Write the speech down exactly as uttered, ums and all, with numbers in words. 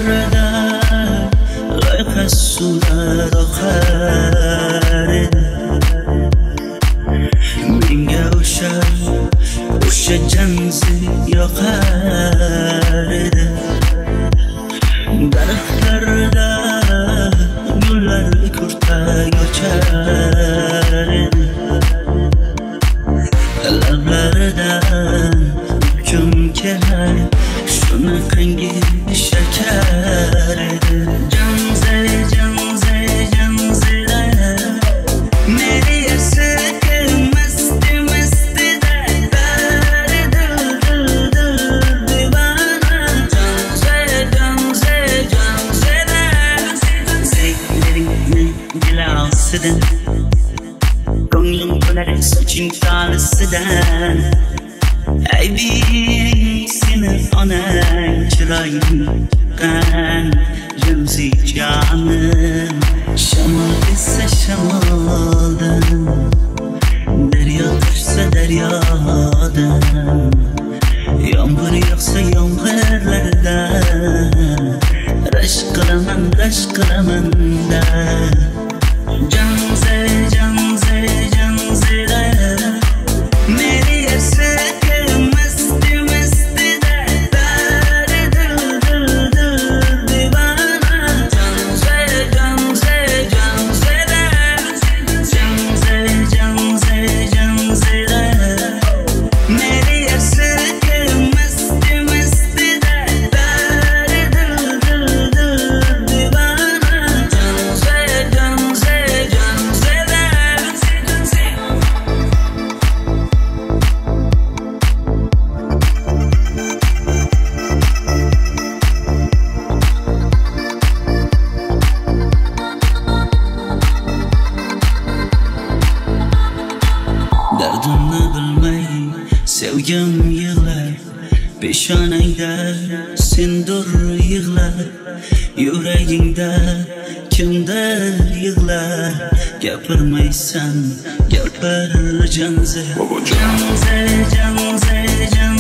Daraxtlarda loyqa suvlar oqar edi. Menga o'sha o'sha janzi yoqar edi. Daraxtlarda gullar kurtak ochar edi. Lablaridan hukm kelar shunaqangi shakar edi. Janze janze janzida meri asrke masti mastida dar dil dil dil divana. Janze janze janzida sevgilerin dilasıdan ko'nglim to'lar soching tolisidan. Aybi seni onang chiroying kan janzi jonim. Shamol esa shamoldan, daryo toshsa daryodan, yomg'ir yog'sa yomg'irlardan rashk qilaman rashk qilaman da. Janze janze janzida meri asrke masti mastida dar dil dil dil divana. Janze janze janzida janze janze janzida meri asrke masti mastida dar dil dil dil divana. Janze janze janzida. Dardimni bilmay sevgim yig'lar, peshonangda sendur yig'lar, yuragingda kimdir yig'lar. Gapirmaysan gapir janze janze janze janze